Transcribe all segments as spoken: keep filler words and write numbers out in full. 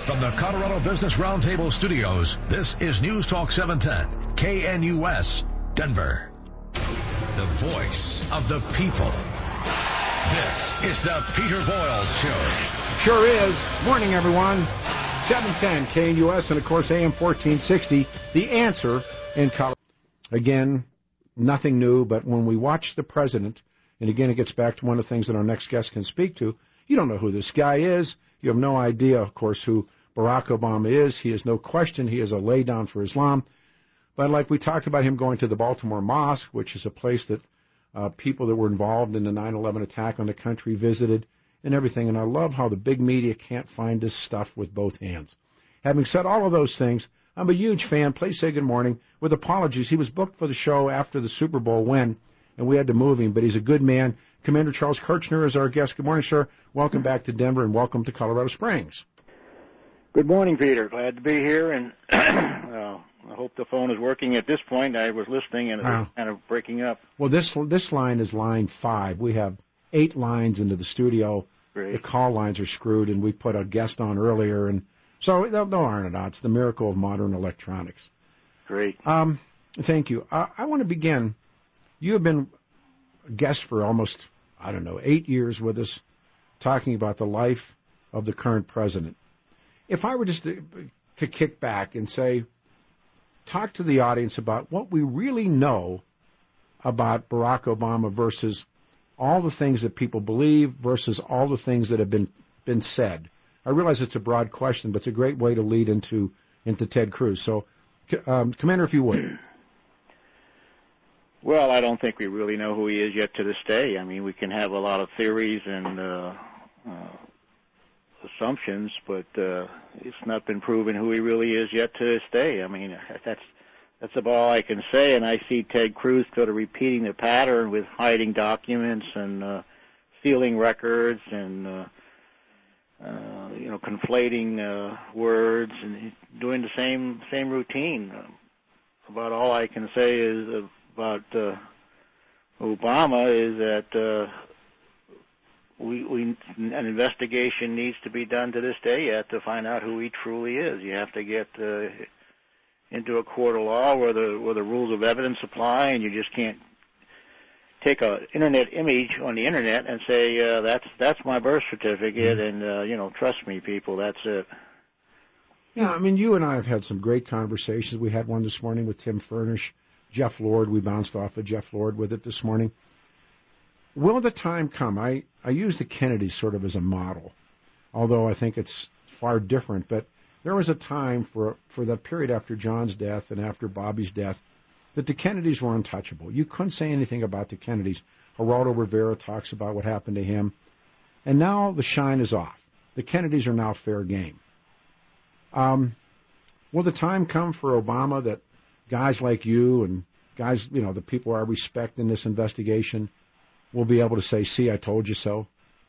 From the Colorado Business Roundtable studios, this is News Talk seven ten, K N U S, Denver. The voice of the people. This is the Peter Boyle Show. Sure is. Morning, everyone. seven ten, K N U S, and of course, A M fourteen sixty, The Answer in Colorado. Again, nothing new, but when we watch the president, and again, it gets back to one of the things that our next guest can speak to, you don't know who this guy is. You have no idea, of course, who Barack Obama is. He is no question. He is a laydown for Islam. But like we talked about him going to the Baltimore Mosque, which is a place that uh, people that were involved in the nine eleven attack on the country visited and everything. And I love how the big media can't find this stuff with both hands. Having said all of those things, I'm a huge fan. Please say good morning. With apologies, he was booked for the show after the Super Bowl win, and we had to move him, but he's a good man. Commander Charles Kirchner is our guest. Good morning, sir. Welcome back to Denver, and welcome to Colorado Springs. Good morning, Peter. Glad to be here, and uh, I hope the phone is working at this point. I was listening, and it was kind of breaking up. Well, this this line is line five. We have eight lines into the studio. Great. The call lines are screwed, and we put a guest on earlier, and so they'll, they'll iron it out. It's the miracle of modern electronics. Great. Um, thank you. Uh, I want to begin. You have been a guest for almost, I don't know, eight years with us, talking about the life of the current president. If I were just to, to kick back and say, talk to the audience about what we really know about Barack Obama versus all the things that people believe versus all the things that have been, been said. I realize it's a broad question, but it's a great way to lead into into Ted Cruz. So, um, Commander, if you would. Well, I don't think we really know who he is yet to this day. I mean, we can have a lot of theories and uh, uh, assumptions, but uh, it's not been proven who he really is yet to this day. I mean, that's that's about all I can say, and I see Ted Cruz sort of repeating the pattern with hiding documents and uh, stealing records and, uh, uh, you know, conflating uh, words and doing the same same routine. Uh, about all I can say is about uh, Obama is that uh, we, we an investigation needs to be done to this day yet to find out who he truly is. You have to get uh, into a court of law where the where the rules of evidence apply, and you just can't take a internet image on the internet and say uh, that's that's my birth certificate, and uh, you know, trust me, people, that's it. Yeah, I mean, you and I have had some great conversations. We had one this morning with Tim Furnish, Jeff Lord. We bounced off of Jeff Lord with it this morning. Will the time come? I, I use the Kennedys sort of as a model, although I think it's far different. But there was a time for for that period after John's death and after Bobby's death that the Kennedys were untouchable. You couldn't say anything about the Kennedys. Geraldo Rivera talks about what happened to him. And now the shine is off. The Kennedys are now fair game. Um, will the time come for Obama that guys like you and guys, you know, the people I respect in this investigation will be able to say, see, I told you so?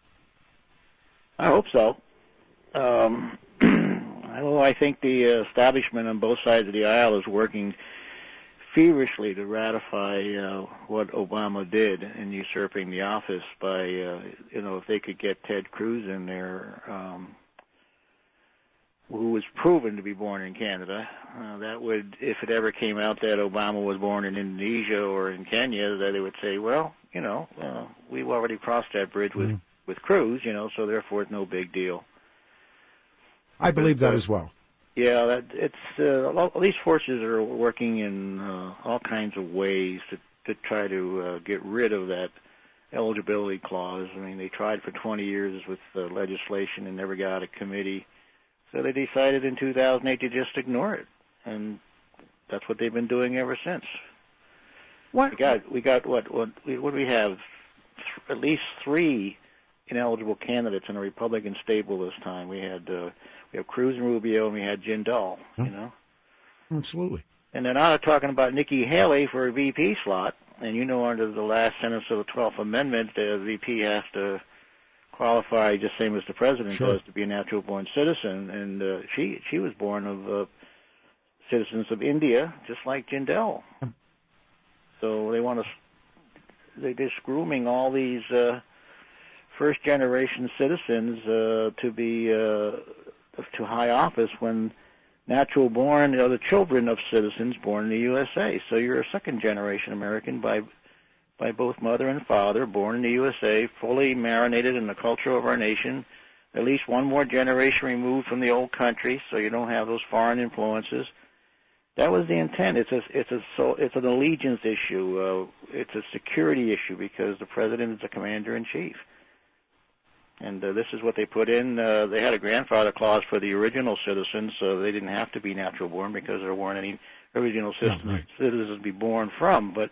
I hope so. Um, well, I think the establishment on both sides of the aisle is working feverishly to ratify uh, what Obama did in usurping the office by, uh, you know, if they could get Ted Cruz in there, um, who was proven to be born in Canada, uh, that would, if it ever came out that Obama was born in Indonesia or in Kenya, that they would say, well, you know, uh, we've already crossed that bridge with, mm. with Cruz, you know, so therefore it's no big deal. I believe but, that uh, as well. Yeah, that, it's uh, these forces are working in uh, all kinds of ways to, to try to uh, get rid of that eligibility clause. I mean, they tried for twenty years with uh, legislation and never got a committee. So they decided in two thousand eight to just ignore it, and that's what they've been doing ever since. What we got? We got what? What? What do we have? At least three ineligible candidates in a Republican stable this time. We had uh, we have Cruz and Rubio, and we had Jindal. Huh? You know, absolutely. And then now they're talking about Nikki Haley for a V P slot, and you know, under the last sentence of the twelfth Amendment, the V P has to qualify just same as the president sure. does to be a natural-born citizen, and uh, she she was born of uh, citizens of India, just like Jindal. Um, so they want to they're just grooming all these uh, first-generation citizens uh, to be uh, to high office when natural born, you know, the children of citizens born in the U S A. So you're a second generation American by by both mother and father, born in the U S A, fully marinated in the culture of our nation, at least one more generation removed from the old country, so you don't have those foreign influences. That was the intent. It's a, it's a, so it's an allegiance issue. Uh, it's a security issue because the president is the commander in chief. And uh, this is what they put in. Uh, they had a grandfather clause for the original citizens, so they didn't have to be natural born because there weren't any original citizens, yeah, right. citizens to be born from. But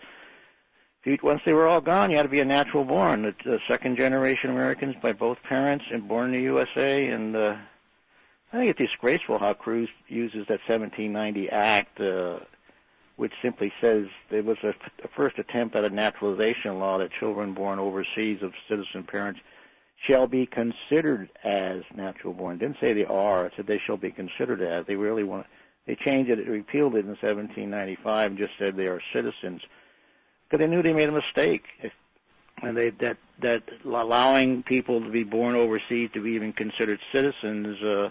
if you, once they were all gone, you had to be a natural born. The, the second generation Americans by both parents and born in the U S A. And uh, I think it's disgraceful how Cruz uses that seventeen ninety Act, uh, which simply says there was a, a first attempt at a naturalization law that children born overseas of citizen parents shall be considered as natural born. It didn't say they are. It said they shall be considered as. They really want. They changed it, repealed it in seventeen ninety-five, and just said they are citizens because they knew they made a mistake. If, and they that that allowing people to be born overseas to be even considered citizens, uh,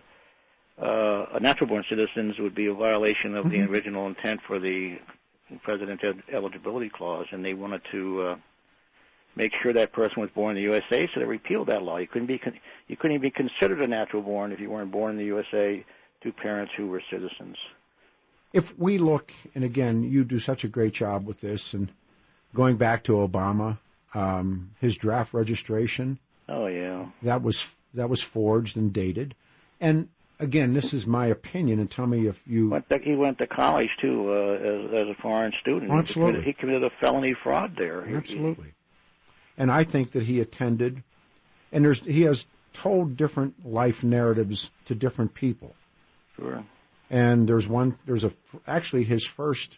uh, natural born citizens, would be a violation of mm-hmm. the original intent for the president's eligibility clause, and they wanted to. Uh, make sure that person was born in the U S A, so they repealed that law. You couldn't be you couldn't even be considered a natural born if you weren't born in the U S A to parents who were citizens. If we look, and again, you do such a great job with this, and going back to Obama, um, his draft registration. Oh yeah. That was that was forged and dated, and again, this is my opinion, and tell me if you. Went to, he went to college too uh, as, as a foreign student. Oh, absolutely. He committed, he committed a felony fraud there. Absolutely. He, And I think that he attended, and there's he has told different life narratives to different people. Sure. And there's one, there's a actually his first,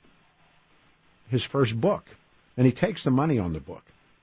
his first book, and he takes the money on the book,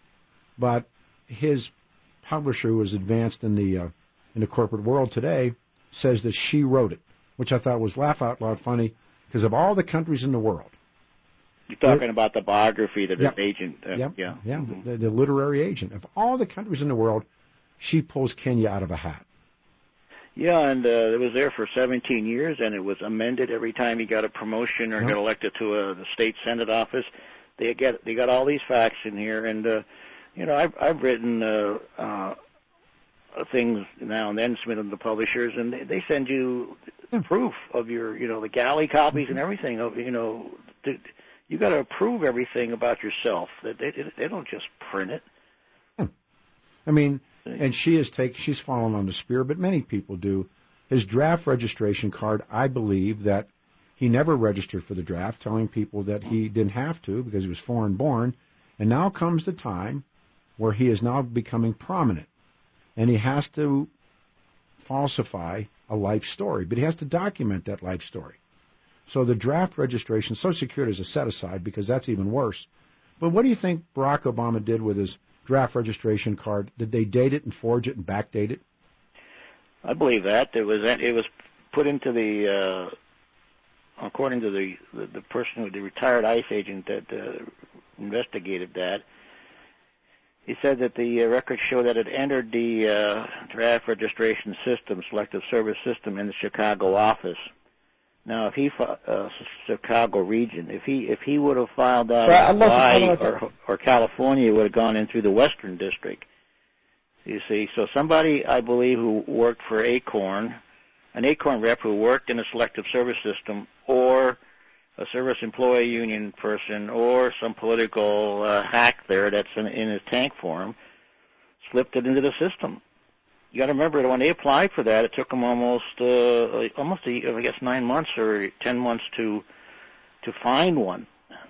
but his publisher, who was advanced in the uh, in the corporate world today, says that she wrote it, which I thought was laugh out loud funny because of all the countries in the world. You're talking about the biography that yep. his agent, uh, yep. yeah, yeah, mm-hmm. the, the literary agent of all the countries in the world, she pulls Kenya out of a hat. Yeah, and uh, it was there for seventeen years, and it was amended every time he got a promotion or yep. got elected to a, the state senate office. They get they got all these facts in here, and uh, you know I've I've written uh, uh, things now and then submitted to publishers, and they, they send you yeah. proof of your you know the galley copies mm-hmm. and everything of you know. To, You got to approve everything about yourself. They, they, they don't just print it. I mean, and she has taken, she's fallen on the spear, but many people do. His draft registration card, I believe that he never registered for the draft, telling people that he didn't have to because he was foreign born. And now comes the time where he is now becoming prominent. And he has to falsify a life story, but he has to document that life story. So the draft registration, Social Security is a set-aside because that's even worse. But what do you think Barack Obama did with his draft registration card? Did they date it and forge it and backdate it? I believe that. It was it was put into the, uh, according to the, the, the person, who, the retired ICE agent that uh, investigated that, he said that the uh, records show that it entered the uh, draft registration system, selective service system, in the Chicago office. Now, if he uh, Chicago region, if he if he would have filed that right, in Hawaii or, or California, it would have gone in through the Western District. You see, so somebody I believe who worked for Acorn, an Acorn rep who worked in a selective service system, or a service employee union person, or some political uh, hack there that's in, in his tank for him, slipped it into the system. You got to remember that when they applied for that, it took them almost, uh, almost, a, I guess, nine months or ten months to to find one.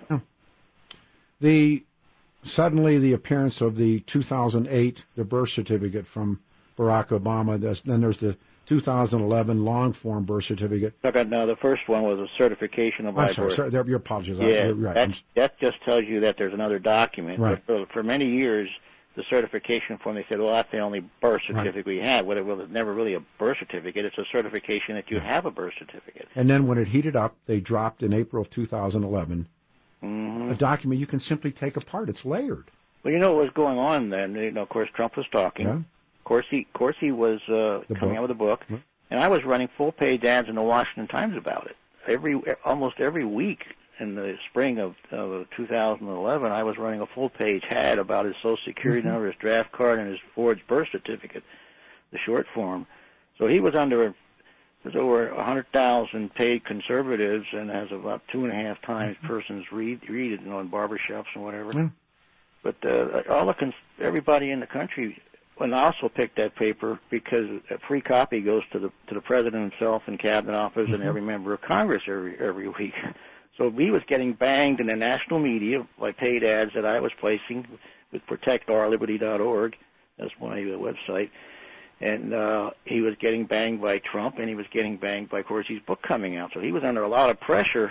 The suddenly the appearance of the two thousand eight, the birth certificate from Barack Obama. Then there's the two thousand eleven long form birth certificate. Okay, now the first one was a certification of my I'm sorry, birth. sorry, your apologies. Yeah, you're right. that's, that just tells you that there's another document. Right. But for, for many years, the certification form, they said, well, that's the only birth certificate right. we had. Well, it was never really a birth certificate. It's a certification that you have a birth certificate. And then when it heated up, they dropped in April of two thousand eleven mm-hmm. a document you can simply take apart. It's layered. Well, you know what was going on then? You know, of course, Trump was talking. Yeah. Of course, he, of course, he was uh, coming book. out with a book. Yeah. And I was running full-page ads in the Washington Times about it. Every almost every week in the spring of, of two thousand eleven, I was running a full-page ad about his Social Security mm-hmm. number, his draft card, and his forged birth certificate, the short form. So he was under there's over one hundred thousand paid conservatives, and has about two and a half times mm-hmm. persons read read it, you know, in barbershops and whatever. Mm. But uh, all the cons- everybody in the country. And I also picked that paper because a free copy goes to the to the president himself and cabinet office mm-hmm. and every member of Congress every every week. So he was getting banged in the national media by paid ads that I was placing with protect our liberty dot org. That's my uh, website. And uh, he was getting banged by Trump, and he was getting banged by, of course, his book coming out. So he was under a lot of pressure.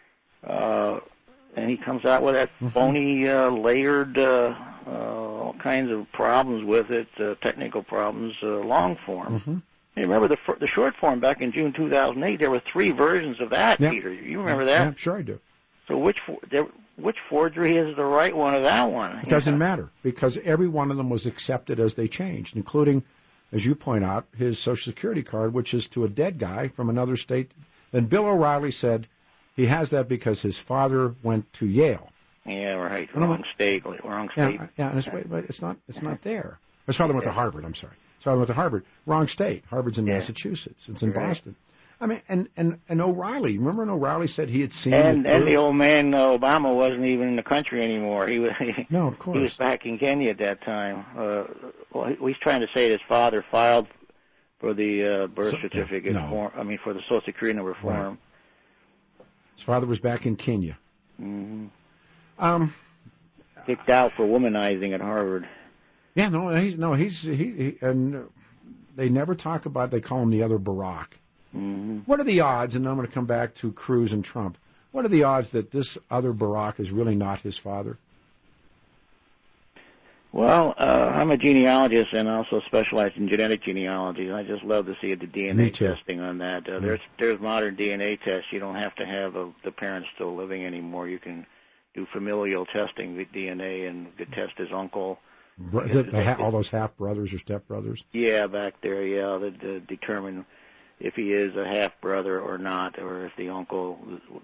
Uh, and he comes out with that mm-hmm. phony, uh, layered, uh, uh, all kinds of problems with it, uh, technical problems, uh, long form. Mm-hmm. You remember the the short form back in June two thousand eight? There were three versions of that, yep. Peter. You remember that? Yeah, sure I do. So which there, which forgery is the right one or that one? It doesn't know? matter, because every one of them was accepted as they changed, including, as you point out, his Social Security card, which is to a dead guy from another state. And Bill O'Reilly said he has that because his father went to Yale. Yeah, right. Wrong state. Wrong state. Yeah, yeah and it's, but it's not. It's not there. His father went to Harvard. I'm sorry. His father went to Harvard. Wrong state. Harvard's in yeah. Massachusetts. It's in right. Boston. I mean, and, and, and O'Reilly. Remember when O'Reilly said he had seen and the and the old man uh, Obama wasn't even in the country anymore. He was. He, no, of course. He was back in Kenya at that time. Uh, well, he, he's trying to say his father filed for the uh, birth so, certificate no. form. I mean, for the Social Security number form. Right. His father was back in Kenya. Mm-hmm. Um, kicked out for womanizing at Harvard. Yeah, no, he's no, he's he, he and they never talk about. They call him the other Barack. Mm-hmm. What are the odds? And I'm going to come back to Cruz and Trump. What are the odds that this other Barack is really not his father? Well, uh, I'm a genealogist and also specialize in genetic genealogy. I just love to see the D N A testing on that. Uh, mm-hmm. There's there's modern D N A tests. You don't have to have a, the parents still living anymore. You can do familial testing with D N A and could test his uncle. Bro, the, the ha- all those half brothers or step brothers. Yeah, back there. Yeah, to, to determine if he is a half brother or not, or if the uncle,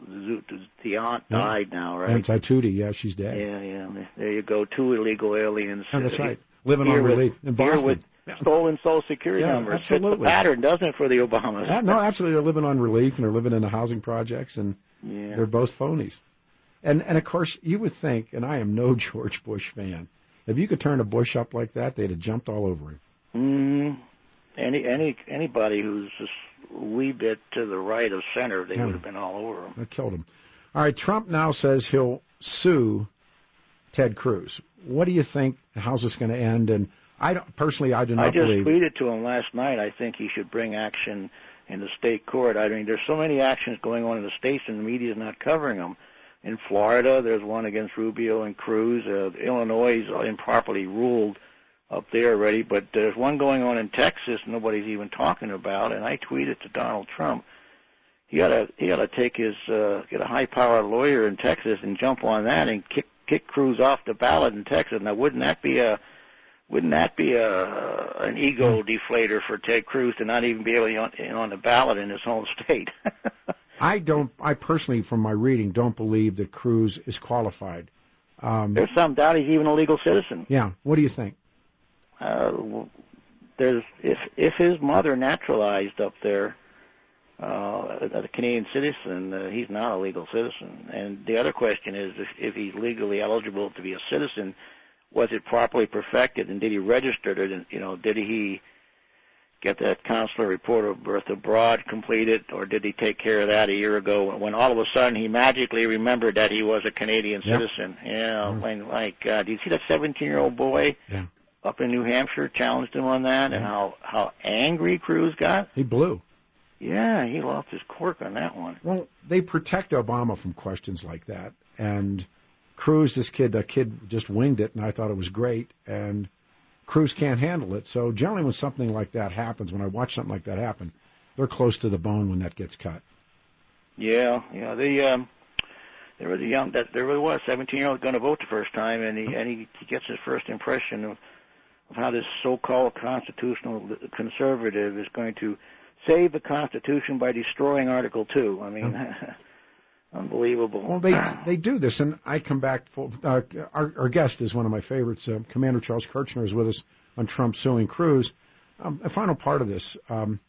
the aunt yeah. died now, right? Aunt Tootie, yeah, she's dead. Yeah, yeah. There you go. Two illegal aliens. Oh, that's right. Living on relief in Boston. With stolen Social Security yeah, numbers. Absolutely. It's a pattern, doesn't it, for the Obamas? Yeah, no, absolutely. They're living on relief, and they're living in the housing projects, and yeah. they're both phonies. And, and, of course, you would think, and I am no George Bush fan, if you could turn a Bush up like that, they'd have jumped all over him. Mm-hmm. Any any anybody who's just a wee bit to the right of center, they yeah. would have been all over him. That killed him. All right, Trump now says he'll sue Ted Cruz. What do you think? How's this going to end? And I don't, personally, I do not I just believe. tweeted to him last night. I think he should bring action in the state court. I mean, there's so many actions going on in the states, and the media is not covering them. In Florida, there's one against Rubio and Cruz. Uh, Illinois is improperly ruled up there already, but there's one going on in Texas nobody's even talking about. And I tweeted to Donald Trump, he ought to he ought to take his uh, get a high-powered lawyer in Texas and jump on that and kick kick Cruz off the ballot in Texas. Now, wouldn't that be a wouldn't that be a an ego deflator for Ted Cruz to not even be able to be on, on the ballot in his home state? I don't. I personally, from my reading, don't believe that Cruz is qualified. Um, There's some doubt he's even a legal citizen. Yeah. What do you think? Uh, there's if if his mother naturalized up there, uh, as a Canadian citizen, uh, he's not a legal citizen. And the other question is, if, if he's legally eligible to be a citizen, was it properly perfected, and did he register it? And you know, did he get that consular report of birth abroad completed, or did he take care of that a year ago when all of a sudden he magically remembered that he was a Canadian yep. citizen? Yeah, yeah. Like, like uh, do you see that seventeen-year-old boy yeah. up in New Hampshire challenged him on that, yeah. and how, how angry Cruz got? He blew. Yeah, he lost his cork on that one. Well, they protect Obama from questions like that, and Cruz, this kid, the kid just winged it, and I thought it was great, and Cruz can't handle it. So generally when something like that happens, when I watch something like that happen, they're close to the bone when that gets cut. Yeah, yeah. The um, there was a young that there really was seventeen-year-old going to vote the first time, and he and he, he gets his first impression of, of how this so-called constitutional conservative is going to save the Constitution by destroying Article Two. I mean, unbelievable. Well, they they do this, and I come back. Full, uh, our, our guest is one of my favorites. Uh, Commander Charles Kirchner is with us on Trump suing Cruz. Um, a final part of this. Um,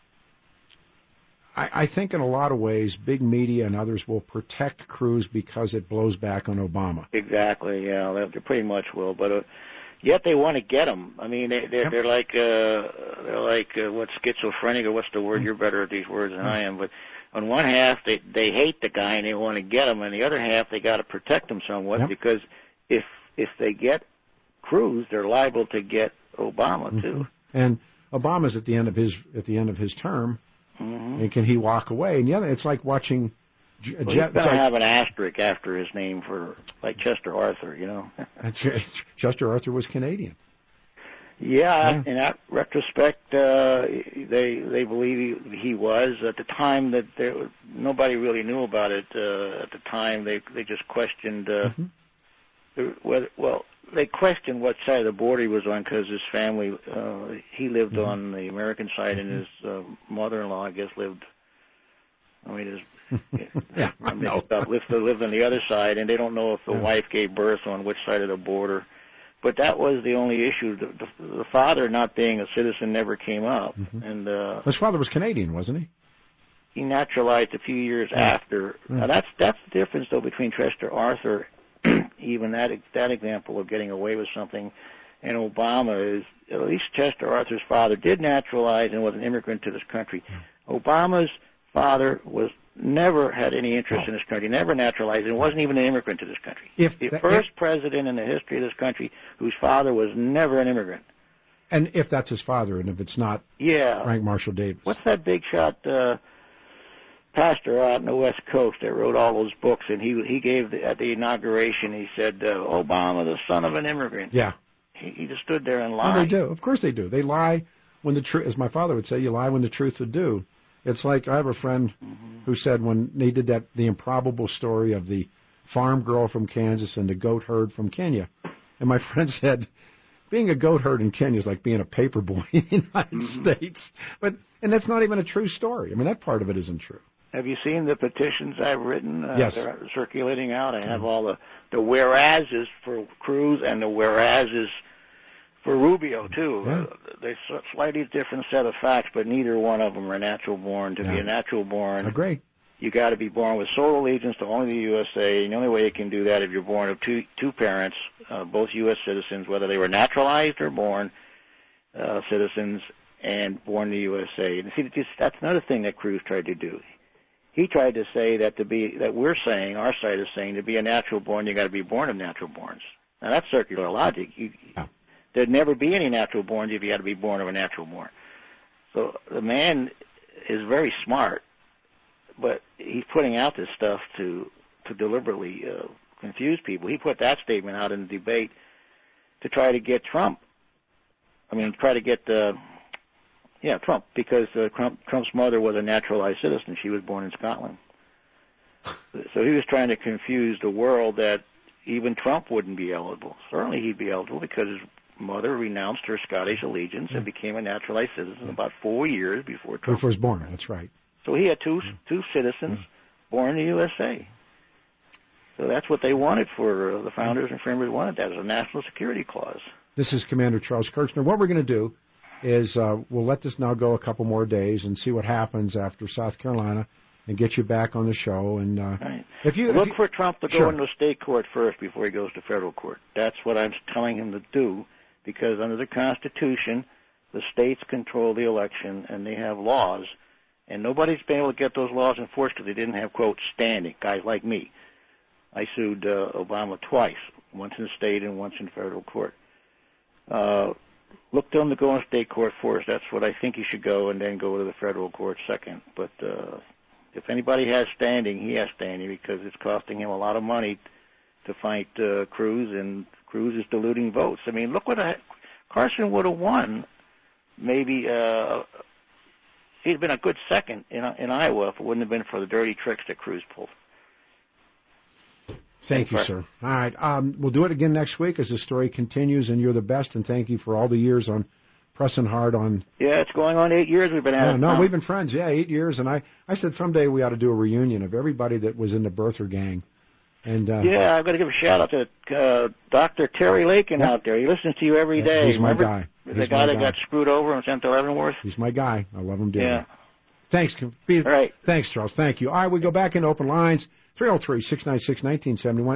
I, I think in a lot of ways, big media and others will protect Cruz because it blows back on Obama. Exactly. Yeah, they pretty much will, but. Uh, Yet they want to get him. I mean, they, they're, yep. they're like uh, they're like uh, what schizophrenic or what's the word? You're better at these words than I am. But on one half, they they hate the guy and they want to get him, and the other half, they got to protect him somewhat yep. because if if they get Cruz, they're liable to get Obama too. Mm-hmm. And Obama's at the end of his at the end of his term, mm-hmm. and can he walk away? And the other, it's like watching. Well, he's going to have an asterisk after his name for, like, Chester Arthur, you know. Chester Arthur was Canadian. Yeah, yeah. In that retrospect, uh, they they believe he, he was. At the time that there, nobody really knew about it. Uh, at the time, they they just questioned uh, mm-hmm. the, whether, well, they questioned what side of the border he was on because his family, uh, he lived mm-hmm. on the American side, mm-hmm. and his uh, mother-in-law, I guess, lived. I mean, his yeah, I know. lived, lived on the other side, and they don't know if the yeah. wife gave birth on which side of the border. But that was the only issue. The, the, the father not being a citizen never came up. Mm-hmm. And uh, his father was Canadian, wasn't he? He naturalized a few years yeah. after. Yeah. Now that's that's the difference, though, between Chester Arthur, even that that example of getting away with something, and Obama is at least Chester Arthur's father did naturalize and was an immigrant to this country. Yeah. Obama's father was never had any interest oh. in this country, never naturalized, and wasn't even an immigrant to this country. If the that, first if, president in the history of this country whose father was never an immigrant. And if that's his father, and if it's not yeah. Frank Marshall Davis. What's that big shot uh, pastor out on the West Coast that wrote all those books, and he he gave, the, at the inauguration, he said, uh, Obama, the son of an immigrant. Yeah. He, he just stood there and lied. Well, they do. Of course they do. They lie when the truth, as my father would say, you lie when the truth would do. It's like I have a friend mm-hmm. who said when they did that, the improbable story of the farm girl from Kansas and the goat herd from Kenya. And my friend said, being a goat herd in Kenya is like being a paper boy in the United mm-hmm. States. But and that's not even a true story. I mean, that part of it isn't true. Have you seen the petitions I've written? Uh, yes. They're circulating out. I have all the, the whereases for Cruz and the whereases for Rubio, too. Yeah. Uh, they're slightly different set of facts, but neither one of them are natural born. To yeah. be a natural born, agree. You got to be born with sole allegiance to only the U S A, and the only way you can do that if you're born of two two parents, uh, both U S citizens, whether they were naturalized or born uh, citizens, and born in the U S A. And see, just, that's another thing that Cruz tried to do. He tried to say that to be that we're saying, our side is saying, to be a natural born, you got to be born of natural borns. Now that's circular logic. You, yeah. There'd never be any natural borns if you had to be born of a natural born. So the man is very smart, but he's putting out this stuff to to deliberately uh, confuse people. He put that statement out in the debate to try to get Trump. I mean, try to get uh, yeah Trump because uh, Trump, Trump's mother was a naturalized citizen. She was born in Scotland. So he was trying to confuse the world that even Trump wouldn't be eligible. Certainly he'd be eligible because his mother renounced her Scottish allegiance and became a naturalized citizen about four years before Trump. Before he was born, that's right. So he had two two citizens born in the U S A. So that's what they wanted for uh, the founders and framers wanted that as a national security clause. This is Commander Charles Kirchner. What we're going to do is uh, we'll let this now go a couple more days and see what happens after South Carolina and get you back on the show. And uh, right. if you look if you, for Trump to go sure. into state court first before he goes to federal court. That's what I'm telling him to do. Because under the Constitution, the states control the election, and they have laws. And nobody's been able to get those laws enforced because they didn't have, quote, standing, guys like me. I sued uh, Obama twice, once in state and once in federal court. Uh, look to him to go in state court first. That's what I think he should go, and then go to the federal court second. But uh, if anybody has standing, he has standing because it's costing him a lot of money to fight uh, Cruz, and Cruz is diluting votes. I mean, look what I, Carson would have won. Maybe uh, he'd been a good second in, in Iowa if it wouldn't have been for the dirty tricks that Cruz pulled. Thank you, sir. All right. Um, we'll do it again next week as the story continues, and you're the best, and thank you for all the years on pressing hard on. Yeah, it's going on eight years we've been at Yeah, it. no, now. we've been friends, yeah, eight years. And I, I said someday we ought to do a reunion of everybody that was in the birther gang. And uh, yeah, I've got to give a shout out to uh, Doctor Terry Lakin yeah. out there. He listens to you every yeah, day. He's my Remember guy. The He's guy my that guy. got screwed over in Central Leavenworth? He's my guy. I love him dearly. Yeah. Thanks. Be, All right. Thanks, Charles. Thank you. All right, we go back into open lines. three oh three, six nine six, one nine seven one.